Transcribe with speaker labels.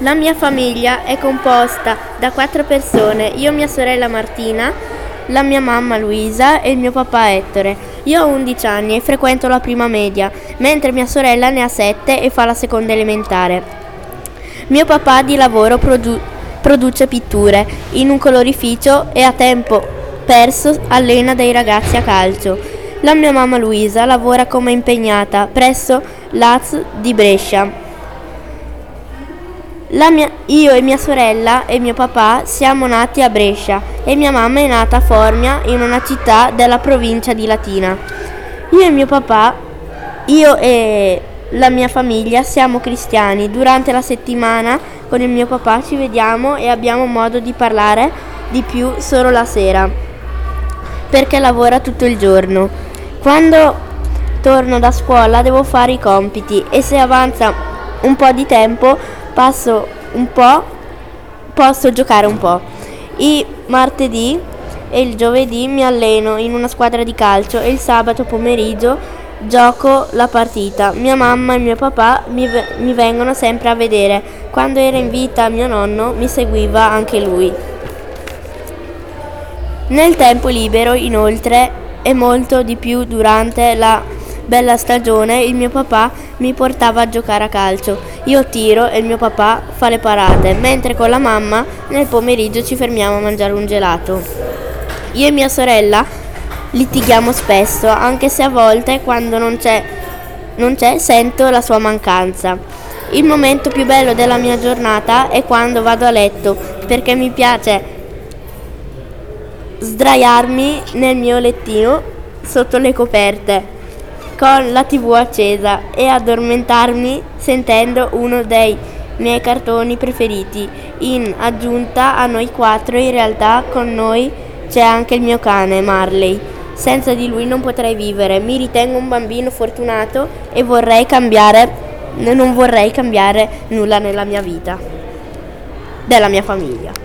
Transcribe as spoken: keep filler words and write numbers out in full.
Speaker 1: La mia famiglia è composta da quattro persone, io, mia sorella Martina, la mia mamma Luisa e il mio papà Ettore. Io ho undici anni e frequento la prima media, mentre mia sorella ne ha sette e fa la seconda elementare. Mio papà di lavoro produ- produce pitture in un colorificio e a tempo perso allena dei ragazzi a calcio. La mia mamma Luisa lavora come impegnata presso l'A Z di Brescia. La mia, io e mia sorella e mio papà siamo nati a Brescia e mia mamma è nata a Formia, in una città della provincia di Latina. Io e mio papà, io e la mia famiglia siamo cristiani. Durante la settimana con il mio papà ci vediamo e abbiamo modo di parlare di più solo la sera, perché lavora tutto il giorno. Quando torno da scuola devo fare i compiti e se avanza un po' di tempo passo un po', posso giocare un po'. I martedì e il giovedì mi alleno in una squadra di calcio e il sabato pomeriggio gioco la partita. Mia mamma e mio papà mi, mi vengono sempre a vedere. Quando era in vita mio nonno mi seguiva anche lui. Nel tempo libero, inoltre, e molto di più durante la bella stagione, il mio papà mi portava a giocare a calcio. Io tiro e il mio papà fa le parate, mentre con la mamma nel pomeriggio ci fermiamo a mangiare un gelato. Io e mia sorella litighiamo spesso, anche se a volte quando non c'è, non c'è sento la sua mancanza. Il momento più bello della mia giornata è quando vado a letto, perché mi piace sdraiarmi nel mio lettino sotto le coperte con la tivù accesa e addormentarmi sentendo uno dei miei cartoni preferiti. In aggiunta a noi quattro, in realtà con noi c'è anche il mio cane Marley. Senza di lui non potrei vivere. Mi ritengo un bambino fortunato e vorrei cambiare, non vorrei cambiare nulla nella mia vita, della mia famiglia.